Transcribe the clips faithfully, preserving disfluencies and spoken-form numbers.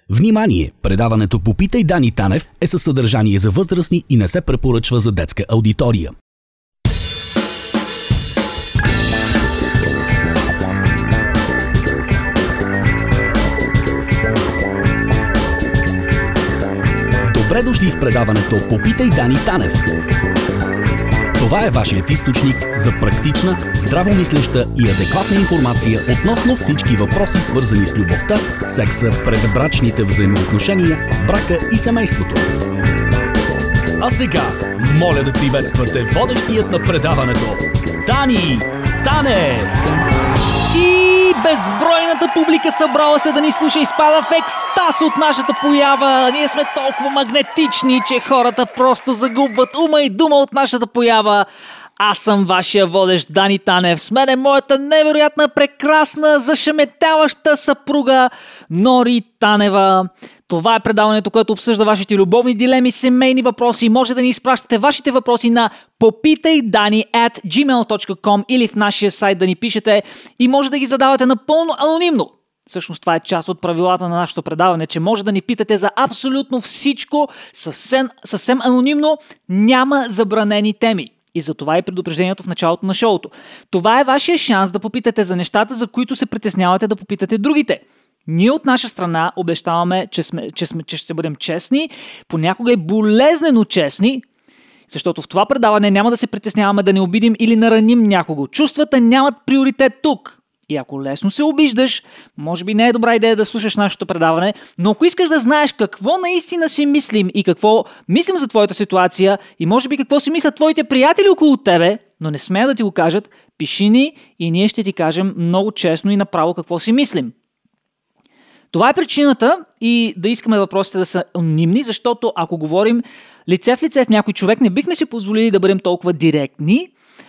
Внимание! Предаването "Попитай Дани Танев" е със съдържание за възрастни и не се препоръчва за детска аудитория. Добре дошли в предаването "Попитай Дани Танев". Това е вашият източник за практична, здравомислеща и адекватна информация относно всички въпроси, свързани с любовта, секса, предбрачните взаимоотношения, брака и семейството. А сега, моля да приветствате водещият на предаването Дани Танев! И безбройната публика събрала се да ни слуша и изпада в екстаз от нашата поява. Ние сме толкова магнетични, че хората просто загубват ума и дума от нашата поява. Аз съм вашия водещ Дани Танев. С мен е моята невероятна, прекрасна, зашеметяваща съпруга Нори Танева. Това е предаването, което обсъжда вашите любовни дилеми, семейни въпроси. Може да ни изпращате вашите въпроси на попитайдани ет джимейл точка ком или в нашия сайт да ни пишете и може да ги задавате напълно анонимно. Всъщност това е част от правилата на нашето предаване, че може да ни питате за абсолютно всичко, съвсем, съвсем анонимно, няма забранени теми. И за това е предупреждението в началото на шоуто. Това е вашия шанс да попитате за нещата, за които се притеснявате да попитате другите. Ние от наша страна обещаваме, че, сме, че, сме, че ще бъдем честни, понякога и болезнено честни, защото в това предаване няма да се притесняваме да не обидим или нараним някого. Чувствата нямат приоритет тук. И ако лесно се обиждаш, може би не е добра идея да слушаш нашето предаване, но ако искаш да знаеш какво наистина си мислим и какво мислим за твоята ситуация и може би какво си мислят твоите приятели около тебе, но не смея да ти го кажат, пиши ни и ние ще ти кажем много честно и направо какво си мислим. Това е причината и да искаме въпросите да са анонимни, защото ако говорим лице в лице с някой човек, не бихме си позволили да бъдем толкова директни,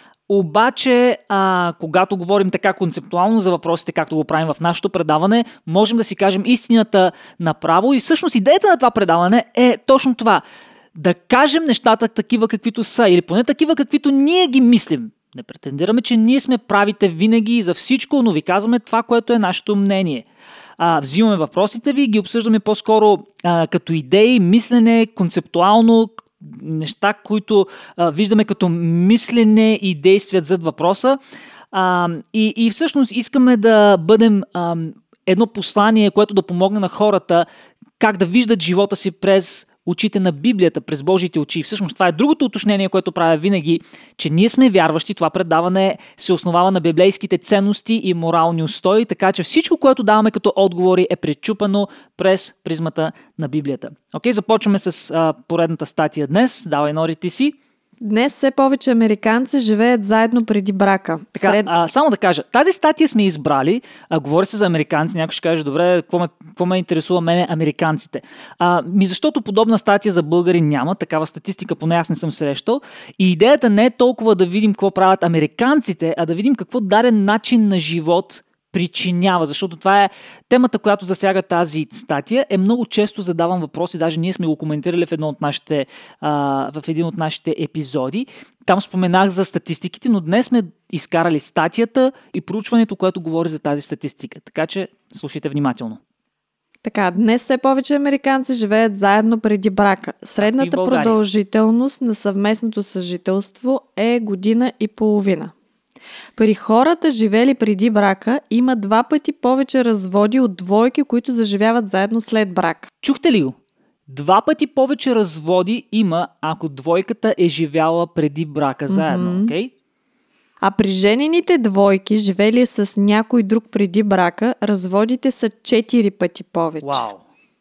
обаче а, когато говорим така концептуално за въпросите, както го правим в нашето предаване, можем да си кажем истината направо и всъщност идеята на това предаване е точно това. Да кажем нещата такива каквито са или поне такива каквито ние ги мислим. Не претендираме, че ние сме правите винаги за всичко, но ви казваме това, което е нашето мнение. А, взимаме въпросите ви и ги обсъждаме по-скоро а, като идеи, мислене, концептуално, неща, които а, виждаме като мислене и действия зад въпроса. А, и, и всъщност искаме да бъдем а, едно послание, което да помогне на хората как да виждат живота си през очите на Библията, през Божите очи. Всъщност това е другото уточнение, което правя винаги, че ние сме вярващи, това предаване се основава на библейските ценности и морални устои, така че всичко, което даваме като отговори е пречупано през призмата на Библията. Окей, започваме с а, поредната статия днес. Давай, Нори, ти си. Днес все повече американци живеят заедно преди брака. Така, Сред... а, само да кажа, тази статия сме избрали, а, говори се за американци, някой ще каже, добре, какво ме, какво ме интересува мене американците? А, ми защото подобна статия за българи няма, такава статистика поне аз не съм срещал и идеята не е толкова да видим какво правят американците, а да видим какво даден начин на живот причинява, защото това е темата, която засяга тази статия. Е много често задавам въпроси, даже ние сме го коментирали в, едно от нашите, а, в един от нашите епизоди. Там споменах за статистиките, но днес сме изкарали статията и проучването, което говори за тази статистика. Така че слушайте внимателно. Така, днес все повече американци живеят заедно преди брака. Средната продължителност на съвместното съжителство е година и половина. При хората, живели преди брака, има два пъти повече разводи от двойки, които заживяват заедно след брак. Чухте ли го? Два пъти повече разводи има, ако двойката е живяла преди брака заедно, mm-hmm. окей? Okay? А при женените двойки, живели с някой друг преди брака, разводите са четири пъти повече. Вау!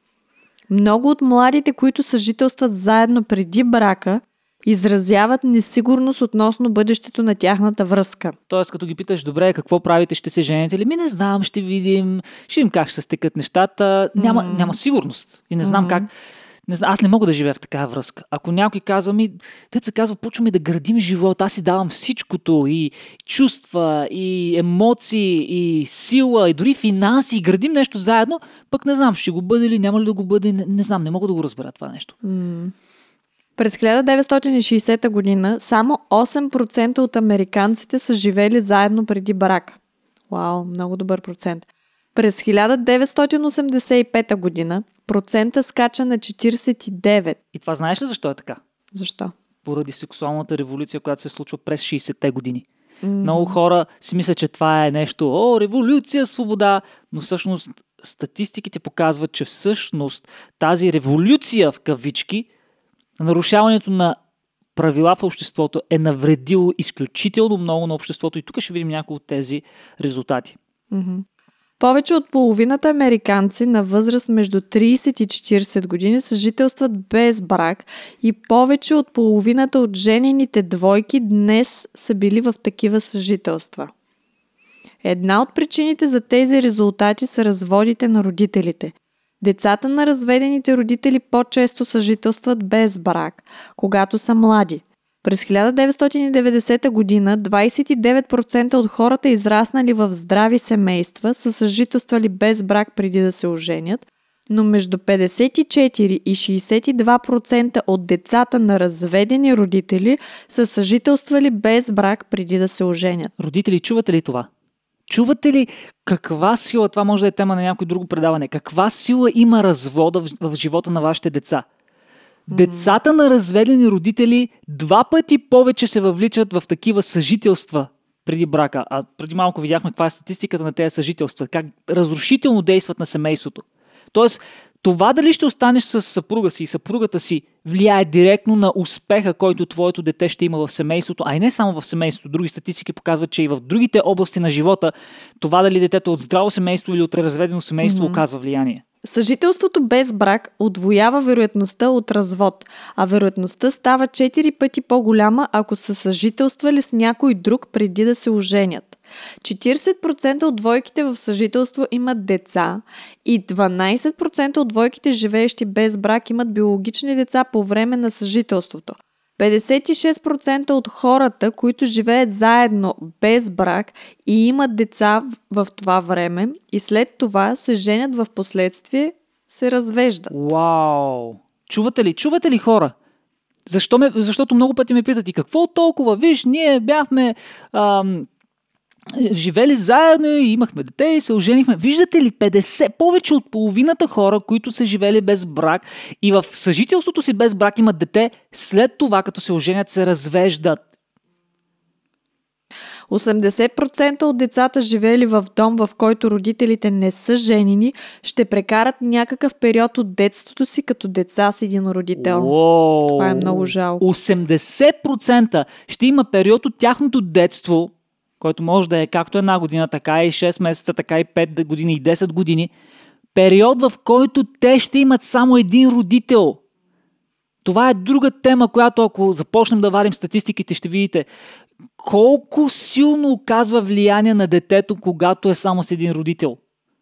Много от младите, които съжителстват заедно преди брака, изразяват несигурност относно бъдещето на тяхната връзка. Тоест, като ги питаш, добре, какво правите, ще се жените ли? Ми не знам, ще видим, ще видим как ще се стекат нещата. Няма, mm. няма сигурност. И не знам mm. как. Не знам, аз не мога да живея в такава връзка. Ако някой казва ми, те се казва, почваме да градим живота, аз си давам всичкото, и чувства, и емоции, и сила, и дори финанси, и градим нещо заедно, пък не знам, ще го бъде или няма ли да го бъде, не, не знам, не мога да го разбера това нещо. Mm. През хиляда деветстотин и шейсета година само осем процента от американците са живели заедно преди брак. Вау, много добър процент. През хиляда деветстотин осемдесет и пета година процента скача на четиридесет и девет. И това знаеш ли защо е така? Защо? Поради сексуалната революция, която се случва през шейсетте години. Mm. Много хора си мислят, че това е нещо, о, революция, свобода, но всъщност статистиките показват, че всъщност тази революция в кавички, нарушаването на правила в обществото е навредило изключително много на обществото и тук ще видим някои от тези резултати. Mm-hmm. Повече от половината американци на възраст между тридесет и четиридесет години съжителстват без брак и повече от половината от женените двойки днес са били в такива съжителства. Една от причините за тези резултати са разводите на родителите. Децата на разведените родители по-често съжителстват без брак, когато са млади. През хиляда деветстотин и деветдесета година двадесет и девет процента от хората, израснали в здрави семейства, са съжителствали без брак преди да се оженят, но между петдесет и четири и шейсет и два процента от децата на разведени родители са съжителствали без брак преди да се оженят. Родители, чувате ли това? Чувате ли каква сила, това може да е тема на някой друго предаване, каква сила има развода в, в живота на вашите деца? Децата на разведени родители два пъти повече се въвличат в такива съжителства преди брака. А преди малко видяхме каква е статистиката на тези съжителства, как разрушително действат на семейството. Тоест, това дали ще останеш с съпруга си и съпругата си влияе директно на успеха, който твоето дете ще има в семейството, а и не само в семейството. Други статистики показват, че и в другите области на живота това дали детето е от здраво семейство или от разведено семейство mm-hmm. оказва влияние. Съжителството без брак удвоява вероятността от развод, а вероятността става четири пъти по-голяма, ако са съжителствали с някой друг преди да се оженят. четиридесет процента от двойките в съжителство имат деца и дванадесет процента от двойките, живеещи без брак, имат биологични деца по време на съжителството. петдесет и шест процента от хората, които живеят заедно без брак и имат деца в това време и след това се женят в последствие, се развеждат. Вау! Чувате ли? Чувате ли, хора? Защо ме, защото много пъти ме питат и какво толкова? Виж, ние бяхме ам, живели заедно и имахме дете и се оженихме. Виждате ли, петдесет, повече от половината хора, които са живели без брак и в съжителството си без брак имат дете, след това, като се оженят, се развеждат. осемдесет процента от децата, живели в дом, в който родителите не са женени, ще прекарат някакъв период от детството си като деца с един родител. Уоу. Това е много жалко. осемдесет процента ще има период от тяхното детство, който може да е както една година, така и шест месеца, така и пет години и десет години, период, в който те ще имат само един родител. Това е друга тема, която ако започнем да варим статистиките, ще видите колко силно оказва влияние на детето, когато е само с един родител.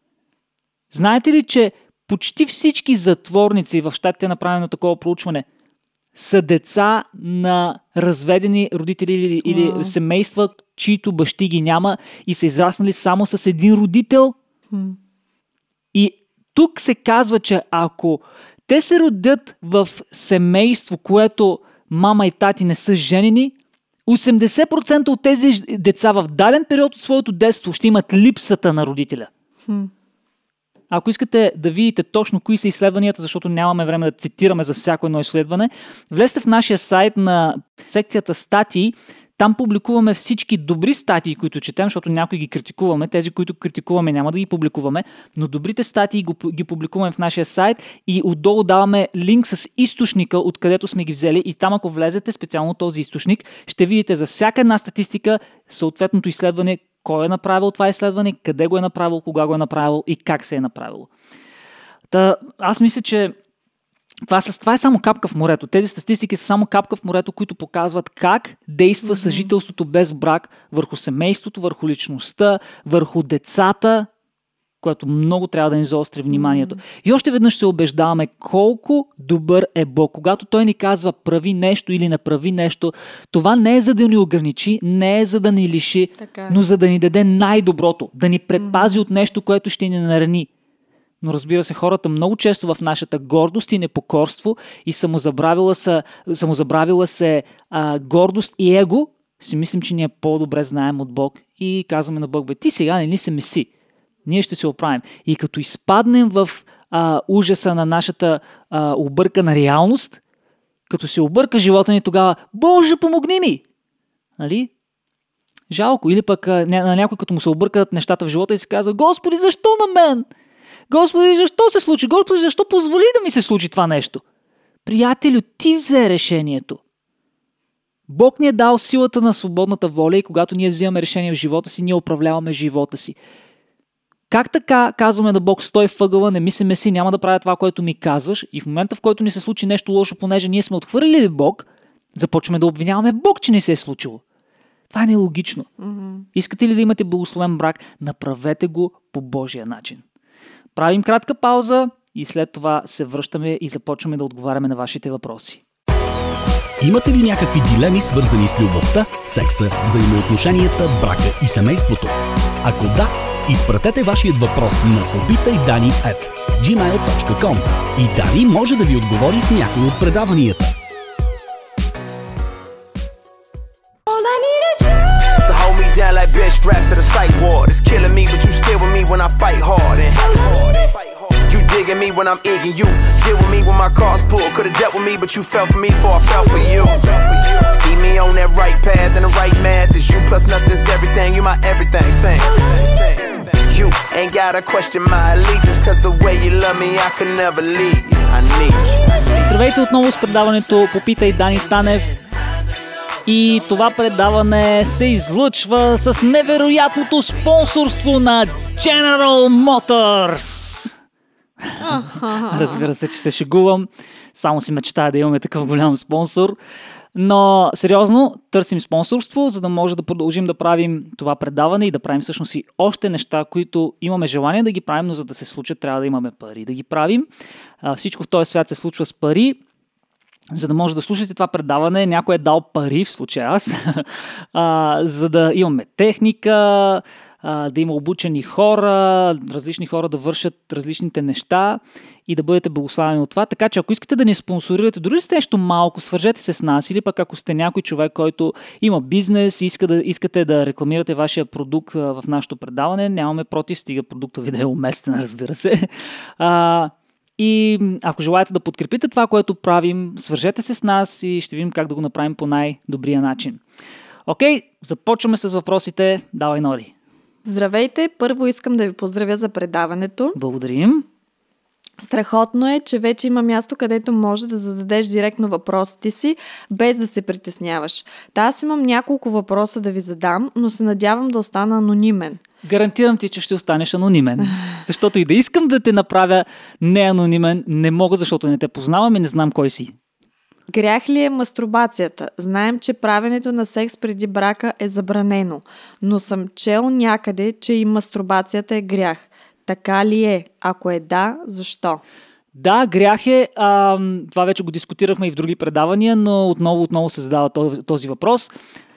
Знаете ли, че почти всички затворници, в щатите е направено такова проучване, са деца на разведени родители или, или wow. семейства, чието бащи ги няма и са израснали само с един родител. Hmm. И тук се казва, че ако те се родят в семейство, което мама и тати не са женени, осемдесет процента от тези деца в даден период от своето детство ще имат липсата на родителя. Hmm. Ако искате да видите точно кои са изследванията, защото нямаме време да цитираме за всяко едно изследване, влезте в нашия сайт на секцията статии. Там публикуваме всички добри статии, които четем, защото някои ги критикуваме. Тези, които критикуваме, няма да ги публикуваме, но добрите статии ги публикуваме в нашия сайт и отдолу даваме линк с източника, откъдето сме ги взели, и там, ако влезете специално този източник, ще видите за всяка една статистика съответното изследване, кой е направил това изследване, къде го е направил, кога го е направил и как се е направило. Та, аз мисля, че това, това е само капка в морето. Тези статистики са само капка в морето, които показват как действа mm-hmm. съжителството без брак върху семейството, върху личността, върху децата, което много трябва да ни заостри вниманието. Mm-hmm. И още веднъж се убеждаваме колко добър е Бог. Когато Той ни казва прави нещо или не прави нещо, това не е за да ни ограничи, не е за да ни лиши, така, но за да ни даде най-доброто, да ни предпази mm-hmm. от нещо, което ще ни нарани. Но разбира се, хората много често в нашата гордост и непокорство и самозабравила се, самозабравила се а, гордост и его, си мислим, че ние по-добре знаем от Бог и казваме на Бог: бе, ти сега не ли се меси? Ние ще се оправим. И като изпаднем в а, ужаса на нашата а, объркана реалност, като се обърка живота ни, тогава, Боже, помогни ми! Нали? Жалко. Или пък а, на някой, като му се объркат нещата в живота и се казва, Господи, защо на мен? Господи, защо се случи? Господи, защо позволи да ми се случи това нещо? Приятелю, ти взе решението. Бог ни е дал силата на свободната воля и когато ние взимаме решение в живота си, ние управляваме живота си. Как така казваме на Бог, стой в ъгъла, не мислиме си, няма да правя това, което ми казваш, и в момента, в който ни се случи нещо лошо, понеже ние сме отхвърлили Бог, започваме да обвиняваме Бог, че не се е случило. Това е нелогично. Mm-hmm. Искате ли да имате благословен брак? Направете го по Божия начин. Правим кратка пауза и след това се връщаме и започваме да отговаряме на вашите въпроси. Имате ли някакви дилеми, свързани с любовта, секса, взаимоотношенията, брака и семейството? Ако да, изпратете вашият въпрос на попитай дани ет джимейл точка ком и Дани може да ви отговори в някой от предаванията. Down like bitch strapped to the psych ward. It's killing me, but you still with me when I fight hard. And you digging me when I'm egging you. Deal with me when my car's pulled. Could've dealt with me, but you fell for me before I fell for you. Keep me on that right path and the right math. Is you plus nothing's everything. You my everything. Sing. You ain't gotta question my allegiance, cause the way you love me, I could never leave. I need you. Здравейте отново с предаването Попитай Дани Танев. И това предаване се излъчва с невероятното спонсорство на General Motors. Разбира се, че се шегувам. Само си мечтая да имаме такъв голям спонсор. Но сериозно, търсим спонсорство, за да може да продължим да правим това предаване и да правим всъщност и още неща, които имаме желание да ги правим, но за да се случат, трябва да имаме пари да ги правим. Всичко в този свят се случва с пари. За да може да слушате това предаване, някой е дал пари, в случая аз, а, за да имаме техника, а, да има обучени хора, различни хора да вършат различните неща и да бъдете благославени от това. Така че ако искате да ни спонсорирате, дори сте нещо малко, свържете се с нас, или пък ако сте някой човек, който има бизнес и иска да, искате да рекламирате вашия продукт а, в нашето предаване, нямаме против, стига продуктът ви да е уместен, разбира се. А, И ако желаете да подкрепите това, което правим, свържете се с нас и ще видим как да го направим по най-добрия начин. Окей, започваме с въпросите. Давай, Нори. Здравейте! Първо искам да ви поздравя за предаването. Благодарим. Страхотно е, че вече има място, където може да зададеш директно въпросите си, без да се притесняваш. Та аз имам няколко въпроса да ви задам, но се надявам да остана анонимен. Гарантирам ти, че ще останеш анонимен. Защото и да искам да те направя неанонимен, не мога, защото не те познавам и не знам кой си. Грях ли е мастурбацията? Знаем, че правенето на секс преди брака е забранено, но съм чел някъде, че и мастурбацията е грях. Така ли е? Ако е да, защо? Да, грях е. А, това вече го дискутирахме и в други предавания, но отново, отново се задава този, този въпрос.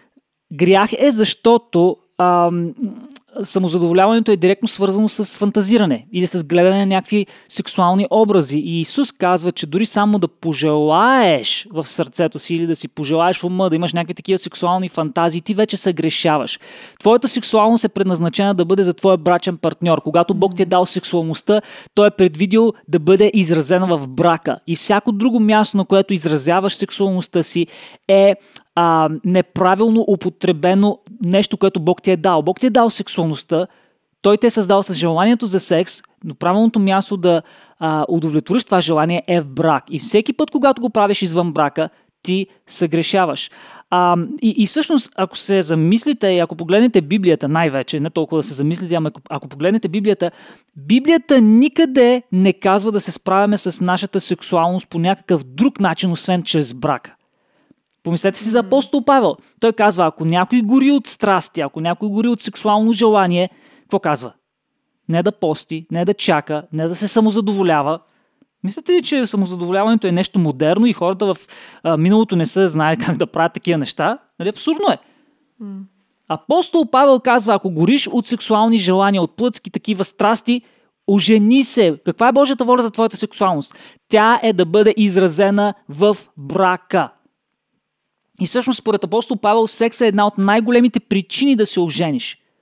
Грях е, защото а, самозадоволяването е директно свързано с фантазиране или с гледане на някакви сексуални образи. И Исус казва, че дори само да пожелаеш в сърцето си или да си пожелаеш в ума, да имаш някакви такива сексуални фантазии, ти вече се грешаваш. Твоята сексуалност е предназначена да бъде за твоя брачен партньор. Когато Бог ти е дал сексуалността, Той е предвидил да бъде изразена в брака. И всяко друго място, на което изразяваш сексуалността си, е А, неправилно употребено нещо, което Бог ти е дал. Бог ти е дал сексуалността, Той те е създал с желанието за секс, но правилното място да а, удовлетвориш това желание е в брак. И всеки път, когато го правиш извън брака, ти съгрешаваш. А, и, и всъщност, ако се замислите и ако погледнете Библията, най-вече, не толкова да се замислите, ама ако погледнете Библията, Библията никъде не казва да се справяме с нашата сексуалност по някакъв друг начин, освен чрез брака. Помислете си за апостол Павел. Той казва, ако някой гори от страсти, ако някой гори от сексуално желание, какво казва? Не да пости, не да чака, не да се самозадоволява. Мислите ли, че самозадоволяването е нещо модерно и хората в а, миналото не са знаели как да правят такива неща? Нали, абсурдно е. Mm. Апостол Павел казва, ако гориш от сексуални желания, от плътски такива страсти, ожени се. Каква е Божията воля за твоята сексуалност? Тя е да бъде изразена в брака. И всъщност, според апостол Павел, секса е една от най-големите причини да се ожениш.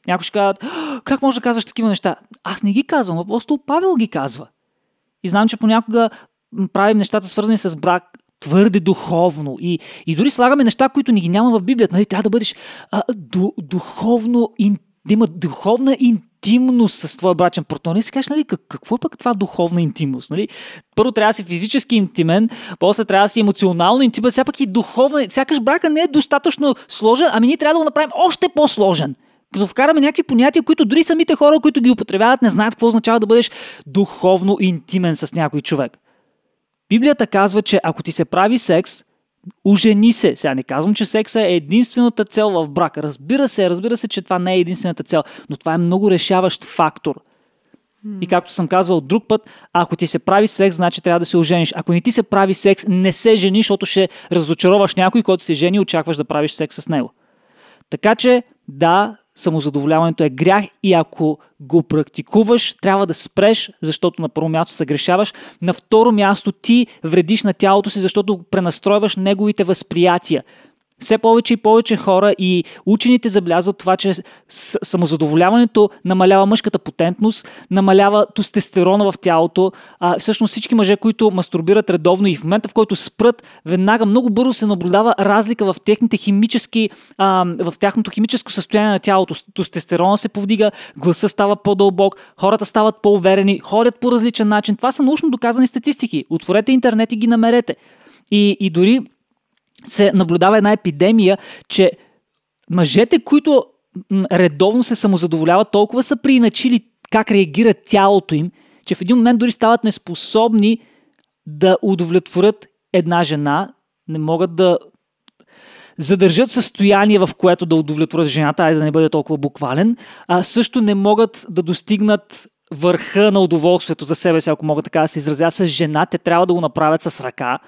Някои ще кажат, как може да казваш такива неща? Аз не ги казвам, апостол Павел ги казва. И знам, че понякога правим нещата свързани с брак твърде духовно. И, и дори слагаме неща, които ни ги няма в Библията. Нали? Трябва да бъдеш а, ду, духовно, ин, да има духовна интимност с твоя брачен партньор. И си кажеш, нали, как, какво е пък това духовна интимност? Нали? Първо трябва да си физически интимен, после трябва да си емоционално интимен, сега пък и духовна. Сякаш брака не е достатъчно сложен, ами ние трябва да го направим още по-сложен. Като вкараме някакви понятия, които дори самите хора, които ги употребяват, не знаят какво означава да бъдеш духовно интимен с някой човек. Библията казва, че ако ти се прави секс, ожени се. Сега не казвам, че секса е единствената цел в брака. Разбира се, разбира се, че това не е единствената цел, но това е много решаващ фактор. Mm. И както съм казвал друг път, ако ти се прави секс, значи трябва да се ожениш. Ако не ти се прави секс, не се жени, защото ще разочароваш някой, който се жени и очакваш да правиш секс с него. Така че, да, самозадоволяването е грях и ако го практикуваш, трябва да спреш, защото на първо място съгрешаваш, на второ място ти вредиш на тялото си, защото пренастройваш неговите възприятия. Все повече и повече хора и учените забелязват това, че самозадоволяването намалява мъжката потентност, намалява тестостерона в тялото. А, всъщност всички мъже, които мастурбират редовно и в момента, в който спрат, веднага много бързо се наблюдава разлика в техните химически, а, в тяхното химическо състояние на тялото. Тестостерона се повдига, гласа става по-дълбок, хората стават по-уверени, ходят по различен начин. Това са научно доказани статистики. Отворете интернет и ги намерете. И, и дори се наблюдава една епидемия, че мъжете, които редовно се самозадоволяват, толкова са прииначили как реагира тялото им, че в един момент дори стават неспособни да удовлетворят една жена, не могат да задържат състояние, в което да удовлетворят жената, айде да не бъде толкова буквален, а също не могат да достигнат върха на удоволствието за себе си, ако мога така да се изразя, с жена, те трябва да го направят с ръка.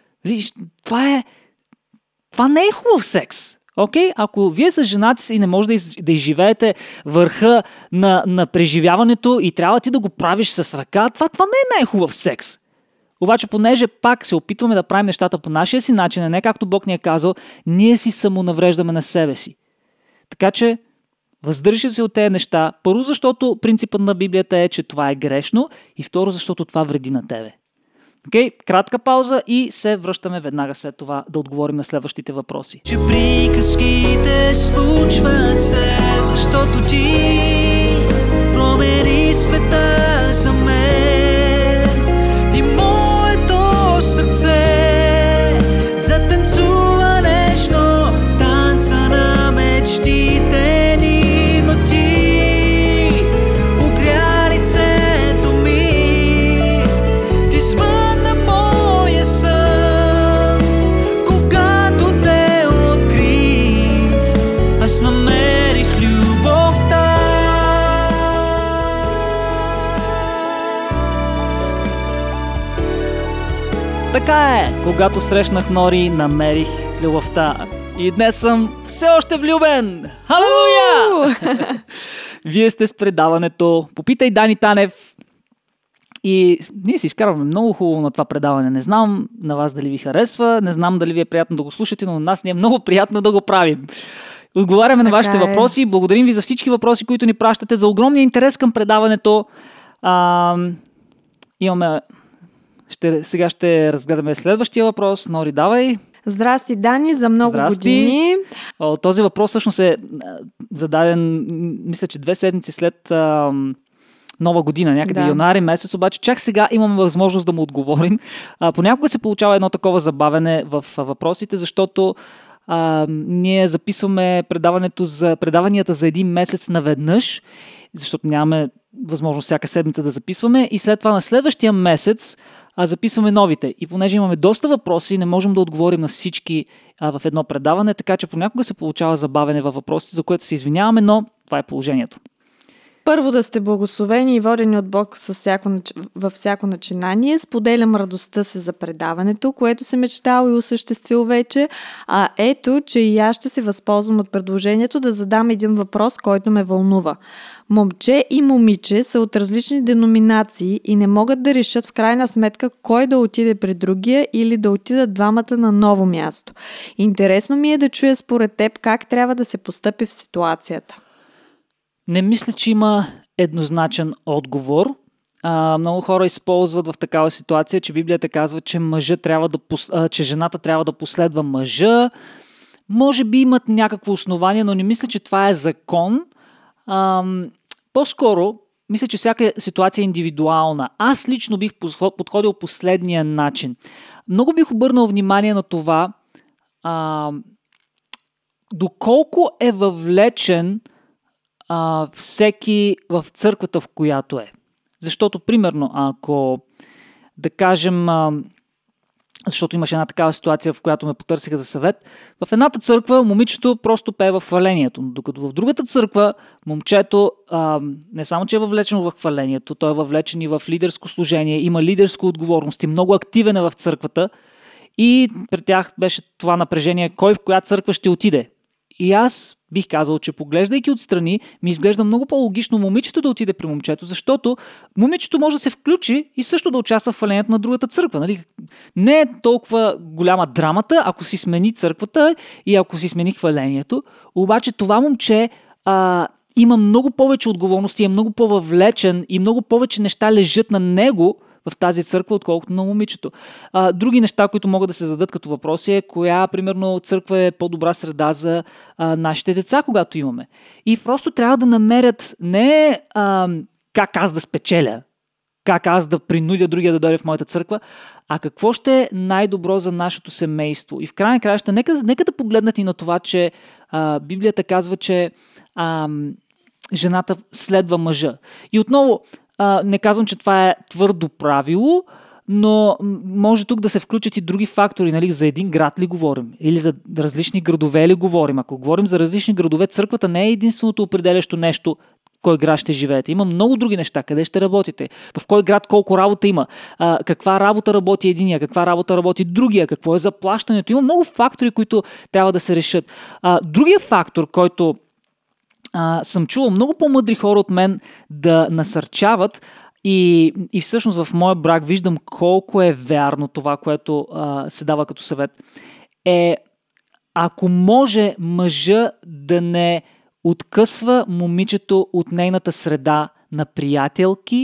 Това е Това не е хубав секс. Okay? Ако вие с жената си и не може да, из, да изживеете върха на, на преживяването и трябва ти да го правиш с ръка, това, това не е най-хубав секс. Обаче, понеже пак се опитваме да правим нещата по нашия си начин, а не както Бог ни е казал, ние си самонавреждаме на себе си. Така че, въздържи се от тези неща. Първо, защото принципът на Библията е, че това е грешно и второ, защото това вреди на тебе. Окей, okay, кратка пауза и се връщаме веднага след това да отговорим на следващите въпроси. Че приказките случват се, защото ти промени света за мен и моето сърце затанцува нежно танца на мечтите ни, но ти огря лицето ми, ти смътна моя сън, когато те открих, аз намерих любовта. Така е, когато срещнах Нори, намерих любовта. И днес съм все още влюбен! Халелуя! Вие сте с предаването Попитай Дани Танев. И ние си изкарваме много хубаво на това предаване. Не знам на вас дали ви харесва, не знам дали ви е приятно да го слушате, но на нас ни е много приятно да го правим. Отговаряме така на вашите е. въпроси. Благодарим ви за всички въпроси, които ни пращате, за огромния интерес към предаването. А, имаме... Ще, сега ще разгледаме следващия въпрос. Нори, давай. Здрасти, Дани, за много Здрасти. години. О, този въпрос всъщност е зададен, мисля, че две седмици след а, Нова година, някъде Да. януари месец, обаче чак сега имаме възможност да му отговорим. А, понякога се получава едно такова забавене в а, въпросите, защото а, ние записваме предаването за, предаванията за един месец наведнъж, защото нямаме възможност всяка седмица да записваме и след това на следващия месец а, записваме новите. И понеже имаме доста въпроси, не можем да отговорим на всички а, в едно предаване, така че понякога се получава забавене във въпросите, за което се извиняваме, но това е положението. Първо да сте благословени и водени от Бог със всяко, нач- във всяко начинание. Споделям радостта се за предаването, което се мечтал и осъществил вече. А ето, че и аз ще се възползвам от предложението да задам един въпрос, който ме вълнува. Момче и момиче са от различни деноминации и не могат да решат в крайна сметка кой да отиде при другия или да отидат двамата на ново място. Интересно ми е да чуя според теб как трябва да се постъпи в ситуацията. Не мисля, че има еднозначен отговор. А, много хора използват в такава ситуация, че Библията казва, че, мъжа трябва да, а, че жената трябва да последва мъжа. Може би имат някакво основание, но не мисля, че това е закон. А, по-скоро, мисля, че всяка ситуация е индивидуална. Аз лично бих подходил последния начин. Много бих обърнал внимание на това, а, доколко е въвлечен а, всеки в църквата, в която е. Защото, примерно, ако да кажем, а, защото имаше една такава ситуация, в която ме потърсиха за съвет, в едната църква момичето просто пее в хвалението, докато в другата църква момчето а, не само, че е въвлечено в хвалението, той е въвлечен и в лидерско служение, има лидерска отговорност и много активен е в църквата и при тях беше това напрежение, кой в коя църква ще отиде. И аз бих казал, че поглеждайки отстрани, ми изглежда много по-логично момичето да отиде при момчето, защото момичето може да се включи и също да участва в хвалението на другата църква. Нали? Не е толкова голяма драмата, ако си смени църквата и ако си смени хвалението, обаче това момче а, има много повече отговорности, е много по-въвлечен и много повече неща лежат на него в тази църква, отколкото на момичето. А, други неща, които могат да се зададат като въпроси е коя, примерно, църква е по-добра среда за а, нашите деца, когато имаме. И просто трябва да намерят не а, как аз да спечеля, как аз да принудя другия да дойде в моята църква, а какво ще е най-добро за нашето семейство. И в крайна краща, нека, нека да погледнат и на това, че а, Библията казва, че а, жената следва мъжа. И отново, Uh, не казвам, че това е твърдо правило, но може тук да се включат и други фактори. Нали? За един град ли говорим? Или за различни градове ли говорим? Ако говорим за различни градове, църквата не е единственото определящо нещо, в кой град ще живеете. Има много други неща. Къде ще работите? В кой град колко работа има? Uh, каква работа работи единия? Каква работа работи другия? Какво е заплащането? Има много фактори, които трябва да се решат. Uh, другия фактор, който Uh, съм чувал много по-мъдри хора от мен да насърчават и, и всъщност в моя брак виждам колко е вярно това, което uh, се дава като съвет. Е, ако може мъжа да не откъсва момичето от нейната среда на приятелки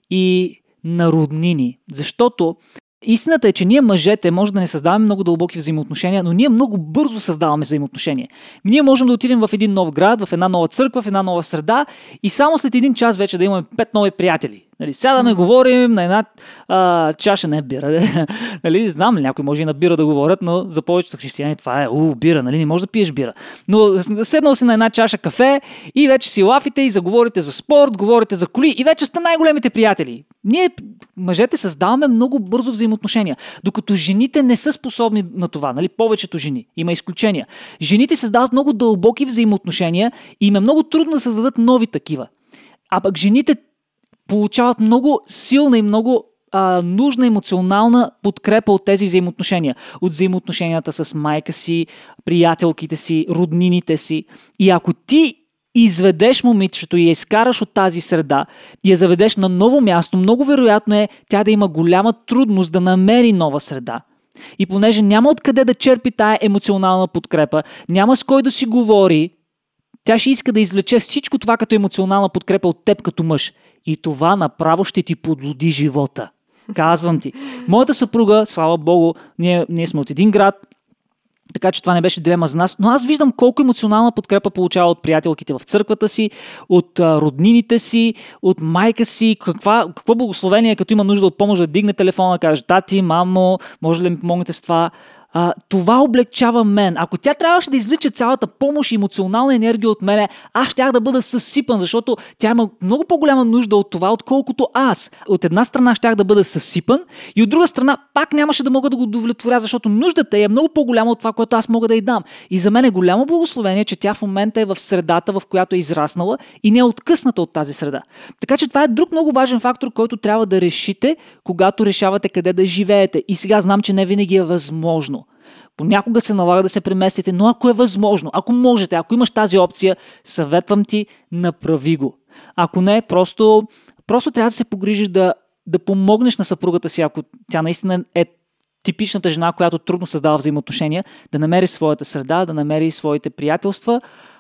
и на роднини. Защото истината е, че ние мъжете може да не създаваме много дълбоки взаимоотношения, но ние много бързо създаваме взаимоотношения. Ние можем да отидем в един нов град, в една нова църква, в една нова среда и само след един час вече да имаме пет нови приятели. Нали, сядаме, mm-hmm. говорим на една а, чаша, не бира. Нали, знам, някой може и на бира да говорят, но за повечето християни това е у, бира, нали, не можеш да пиеш бира. Но седнал си на една чаша кафе и вече си лафите и заговорите за спорт, говорите за коли и вече сте най-големите приятели. Ние, мъжете, създаваме много бързо взаимоотношения, докато жените не са способни на това. Нали, повечето жени, има изключения. Жените създават много дълбоки взаимоотношения и им е много трудно да създадат нови такива. А пък жените получават много силна и много а, нужна емоционална подкрепа от тези взаимоотношения. От взаимоотношенията с майка си, приятелките си, роднините си. И ако ти изведеш момичето и я изкараш от тази среда и я заведеш на ново място, много вероятно е тя да има голяма трудност да намери нова среда. И понеже няма откъде да черпи тая емоционална подкрепа, няма с кой да си говори, тя ще иска да извлече всичко това като емоционална подкрепа от теб като мъж. И това направо ще ти подлоди живота. Казвам ти. Моята съпруга, слава Богу, ние, ние сме от един град, така че това не беше дилема за нас, но аз виждам колко емоционална подкрепа получава от приятелките в църквата си, от а, роднините си, от майка си, каква, какво благословение, като има нужда от помощ да дигне телефона, да каже, тати, мамо, може ли да ми помогнете с това? А, това облегчава мен. Ако тя трябваше да извлича цялата помощ и емоционална енергия от мене, аз щях да бъда съсипан, защото тя има много по-голяма нужда от това, отколкото аз. От една страна щях да бъда съсипан и от друга страна пак нямаше да мога да го удовлетворя, защото нуждата е много по-голяма от това, което аз мога да й дам. И за мен е голямо благословение, че тя в момента е в средата, в която е израснала и не е откъсната от тази среда. Така че това е друг много важен фактор, който трябва да решите, когато решавате къде да живеете. И сега знам, че не винаги е възможно. Понякога се налага да се преместите, но ако е възможно, ако можете, ако имаш тази опция, съветвам ти, направи го. Ако не, просто, просто трябва да се погрижиш да, да помогнеш на съпругата си, ако тя наистина е типичната жена, която трудно създава взаимоотношения, да намери своята среда, да намери своите приятелства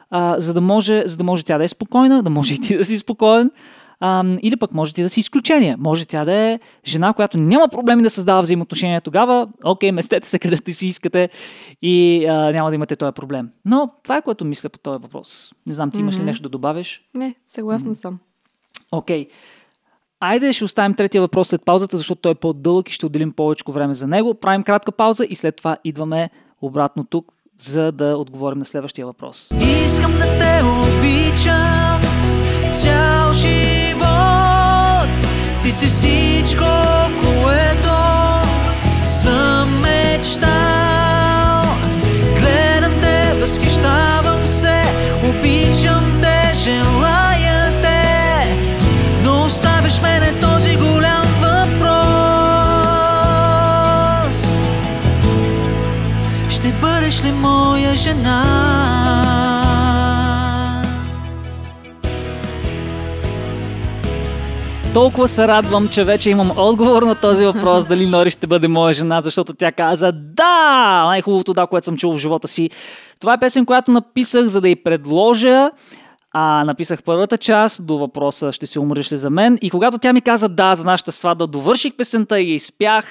а, за, да може, за да може тя да е спокойна, да може и ти да си спокоен. А, или пък може ти да си изключение. Може тя да е жена, която няма проблеми да създава взаимоотношения тогава. Окей, местете се където си искате и а, няма да имате този проблем. Но това е което мисля по този въпрос. Не знам, ти имаш mm-hmm. ли нещо да добавиш? Не, съгласна mm-hmm. съм. Окей. Okay. Айде ще оставим третия въпрос след паузата, защото той е по-дълъг и ще отделим повече време за него. Правим кратка пауза и след това идваме обратно тук, за да отговорим на следващия въпрос. Искам да те обичам цял живот. Ти си всичко, което съм мечтал. Гледам те, възхищавам се, обичам те, желая те. Но оставиш мене този голям въпрос. Ще бъдеш ли моя жена? Толкова се радвам, че вече имам отговор на този въпрос, дали Нори ще бъде моя жена, защото тя каза да! Най-хубавото да, което съм чул в живота си. Това е песен, която написах, за да й предложа. А, написах първата част до въпроса ще се умреш ли за мен. И когато тя ми каза да за нашата сватба, довърших песента и я изпях.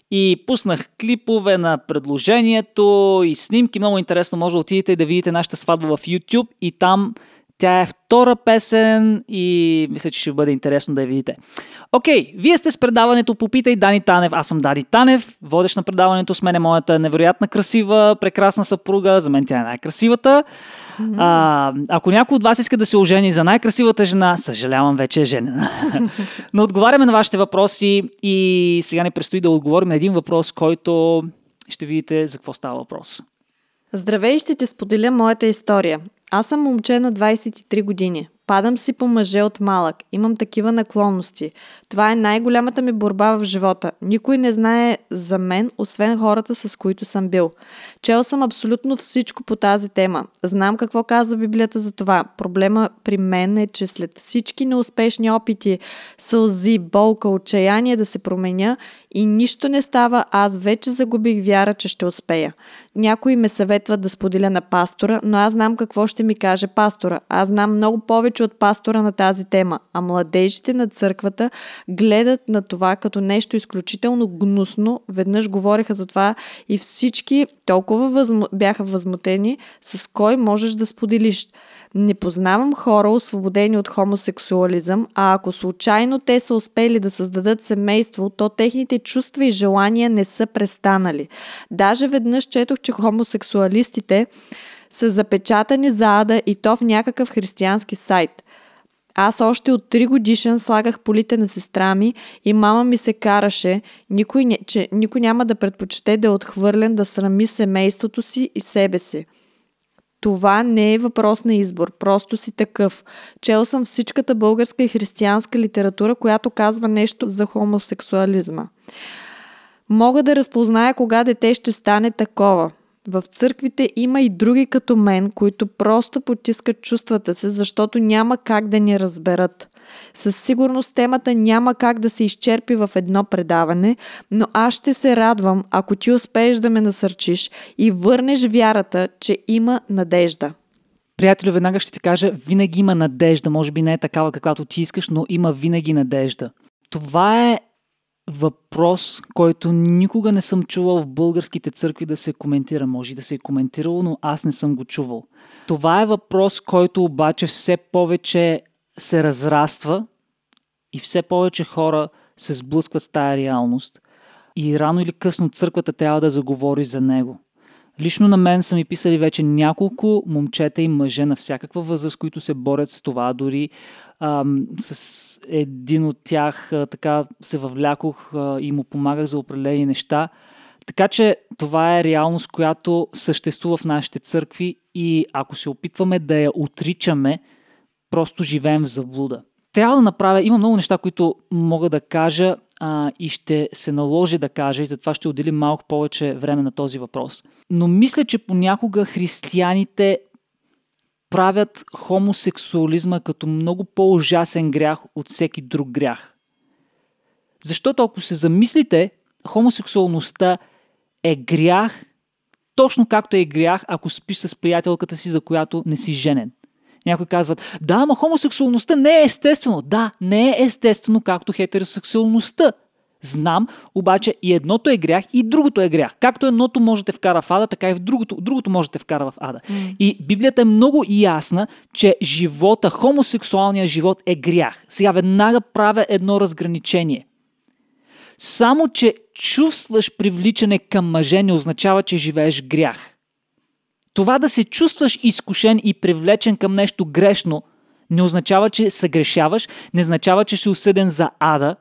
И пуснах клипове на предложението и снимки. Много интересно, може да отидете и да видите нашата сватба в YouTube. И там тя е втора песен и мисля, че ще бъде интересно да я видите. Окей, okay, вие сте с предаването Попитай Дани Танев. Аз съм Дани Танев, водещ на предаването. С мен е моята невероятна красива, прекрасна съпруга. За мен тя е най-красивата. Mm-hmm. А, ако някой от вас иска да се ожени за най-красивата жена, съжалявам, вече е женена. Но отговаряме на вашите въпроси и сега ни предстои да отговорим на един въпрос, който ще видите за какво става въпрос. Здравей, ще ти споделя моята история. Аз съм момче на двайсет и три години. Падам си по мъже от малък. Имам такива наклонности. Това е най-голямата ми борба в живота. Никой не знае за мен, освен хората, с които съм бил. Чел съм абсолютно всичко по тази тема. Знам какво казва Библията за това. Проблема при мен е, че след всички неуспешни опити, сълзи, болка, отчаяние да се променя и нищо не става, аз вече загубих вяра, че ще успея. Някой ме съветва да споделя на пастора, но аз знам какво ще ми каже пастора. Аз знам много повече от пастора на тази тема, а младежите на църквата гледат на това като нещо изключително гнусно. Веднъж говориха за това и всички толкова възму... бяха възмутени с кой можеш да споделиш. Не познавам хора, освободени от хомосексуализъм, а ако случайно те са успели да създадат семейство, то техните чувства и желания не са престанали. Даже веднъж четох, че хомосексуалистите са запечатани за ада и то в някакъв християнски сайт. Аз още от три годишен слагах полите на сестра ми и мама ми се караше, никой, че никой няма да предпочете да е отхвърлен, да срами семейството си и себе си. Това не е въпрос на избор, просто си такъв. Чел съм всичката българска и християнска литература, която казва нещо за хомосексуализма. Мога да разпозная кога дете ще стане такова. В църквите има и други като мен, които просто потискат чувствата си, защото няма как да ни разберат. Със сигурност темата няма как да се изчерпи в едно предаване, но аз ще се радвам, ако ти успееш да ме насърчиш и върнеш вярата, че има надежда. Приятелю, веднага ще ти кажа, винаги има надежда. Може би не е такава, каквато ти искаш, но има винаги надежда. Това е въпрос, който никога не съм чувал в българските църкви да се коментира. Може и да се е коментирало, но аз не съм го чувал. Това е въпрос, който обаче все повече се разраства и все повече хора се сблъскват с тая реалност. И рано или късно църквата трябва да заговори за него. Лично на мен са ми писали вече няколко момчета и мъже на всякаква възраст, които се борят с това. Дори ам, с един от тях а, така се въвлякох а, и му помагах за определени неща. Така че това е реалност, която съществува в нашите църкви и ако се опитваме да я отричаме, просто живеем в заблуда. Трябва да направя, има много неща, които мога да кажа а, и ще се наложи да кажа и затова ще отделим малко повече време на този въпрос. Но мисля, че понякога християните правят хомосексуализма като много по-ужасен грях от всеки друг грях. Защото ако се замислите, хомосексуалността е грях точно както е грях, ако спиш с приятелката си, за която не си женен. Някои казват, да, ама хомосексуалността не е естествено. Да, не е естествено, както хетеросексуалността. Знам, обаче и едното е грях, и другото е грях. Както едното може да вкара в ада, така и в другото, другото може да вкара в ада. Mm. И Библията е много ясна, че живота, хомосексуалният живот е грях. Сега веднага правя едно разграничение. Само, че чувстваш привличане към мъже не означава, че живееш грях. Това да се чувстваш изкушен и привлечен към нещо грешно не означава, че съгрешаваш, не означава, че си осъден за ада,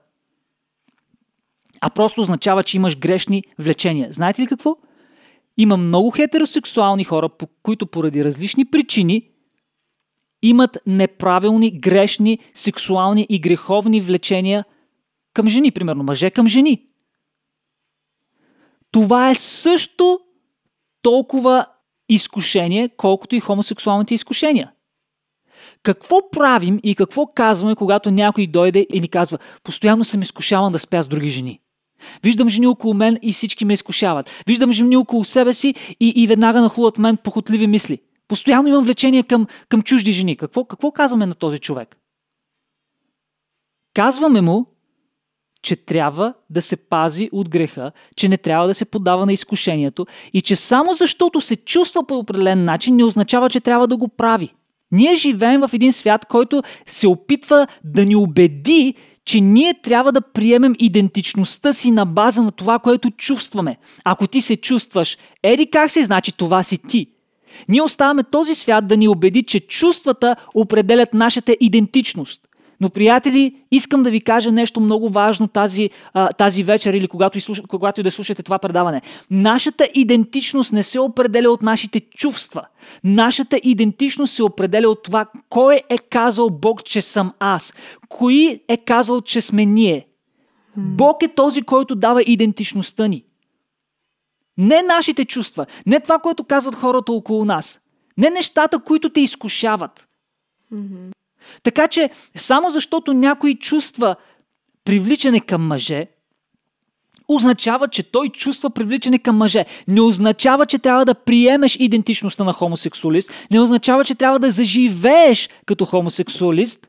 а просто означава, че имаш грешни влечения. Знаете ли какво? Има много хетеросексуални хора, които поради различни причини имат неправилни, грешни, сексуални и греховни влечения към жени, примерно мъже към жени. Това е също толкова изкушение, колкото и хомосексуалните изкушения. Какво правим и какво казваме, когато някой дойде и ни казва, постоянно съм изкушаван да спя с други жени. Виждам жени около мен и всички ме изкушават. Виждам жени около себе си и, и веднага нахлуват мен похотливи мисли. Постоянно имам влечение към, към чужди жени. Какво, какво казваме на този човек? Казваме му, че трябва да се пази от греха, че не трябва да се поддава на изкушението и че само защото се чувства по определен начин не означава, че трябва да го прави. Ние живеем в един свят, който се опитва да ни убеди, че ние трябва да приемем идентичността си на база на това, което чувстваме. Ако ти се чувстваш еди как си, значи това си ти. Ние оставаме този свят да ни убеди, че чувствата определят нашата идентичност. Но, приятели, искам да ви кажа нещо много важно тази, а, тази вечер или когато, изслуш... когато и да слушате това предаване. Нашата идентичност не се определя от нашите чувства. Нашата идентичност се определя от това, кой е казал Бог, че съм аз. Кой е казал, че сме ние. Бог е този, който дава идентичността ни. Не нашите чувства, не това, което казват хората около нас. Не нещата, които те изкушават. Mm-hmm. Така че, само защото някой чувства привличане към мъже, означава, че той чувства привличане към мъже. Не означава, че трябва да приемеш идентичността на хомосексуалист. Не означава, че трябва да заживееш като хомосексуалист.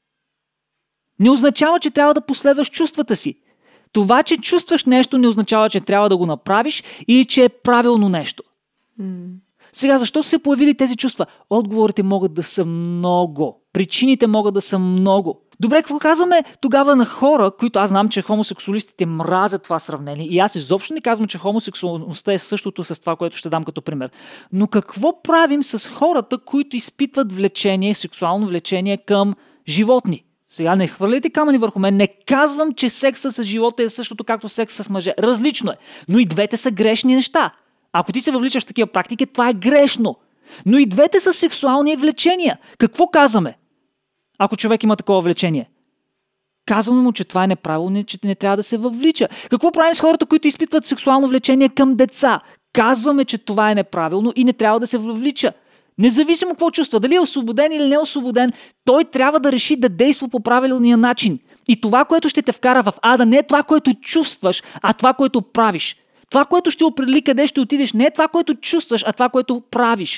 Не означава, че трябва да последваш чувствата си. Това, че чувстваш нещо, не означава, че трябва да го направиш или че е правилно нещо. Mm. Сега, защо са се появили тези чувства? Отговорите могат да са много. Причините могат да са много. Добре, какво казваме тогава на хора, които аз знам, че хомосексуалистите мразят това сравнение и аз изобщо не казвам, че хомосексуалността е същото с това, което ще дам като пример. Но какво правим с хората, които изпитват влечение, сексуално влечение към животни? Сега не хвърляйте камъни върху мен, не казвам, че секса с живота е същото както секс с мъже. Различно е, но и двете са грешни неща. Ако ти се въвличаш в такива практики, това е грешно. Но и двете са сексуални влечения. Какво казваме, ако човек има такова влечение? Казваме му, че това е неправилно, че не трябва да се въвлича. Какво правим с хората, които изпитват сексуално влечение към деца? Казваме, че това е неправилно и не трябва да се въвлича. Независимо какво чувства, дали е освободен или не е освободен, той трябва да реши да действа по правилния начин. И това, което ще те вкара в ада, не е това, което чувстваш, а това, което правиш. Това, което ще определи къде ще отидеш, не е това, което чувстваш, а това, което правиш.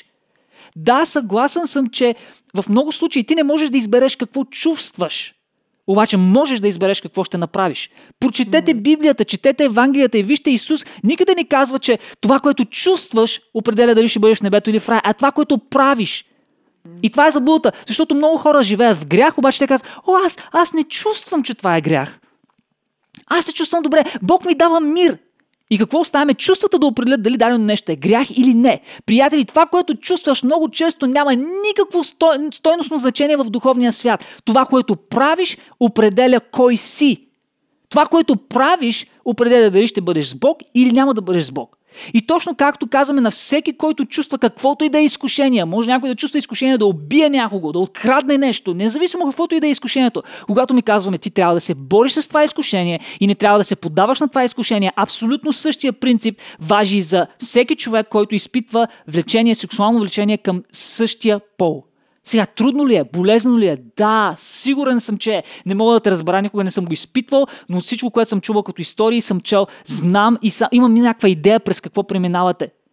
Да, съгласен съм, че в много случаи ти не можеш да избереш какво чувстваш. Обаче можеш да избереш какво ще направиш. Прочетете Библията, четете Евангелията и вижте Исус. Никъде не казва, че това, което чувстваш, определя дали ще бъдеш в небето или в рай, а това, което правиш. И това е заблуда, защото много хора живеят в грях, обаче те казват, о, аз, аз не чувствам, че това е грях. Аз се чувствам добре, Бог ми дава мир. И какво оставяме? Чувствата да определят дали дадено нещо е грях или не. Приятели, това, което чувстваш, много често няма никакво стой... стойностно значение в духовния свят. Това, което правиш, определя кой си. Това, което правиш, определя дали ще бъдеш с Бог или няма да бъдеш с Бог. И точно както казваме на всеки, който чувства каквото и да е изкушение, може някой да чувства изкушение да убие някого, да открадне нещо, независимо каквото и да е изкушението. Когато ми казваме, ти трябва да се бориш с това изкушение и не трябва да се поддаваш на това изкушение, абсолютно същия принцип важи за всеки човек, който изпитва влечение, сексуално влечение към същия пол. Сега, трудно ли е? Болезнено ли е? Да, сигурен съм, че не мога да те разбера, никога не съм го изпитвал, но всичко, което съм чувал като истории, съм чел, знам и са, имам някаква идея през какво преминавате.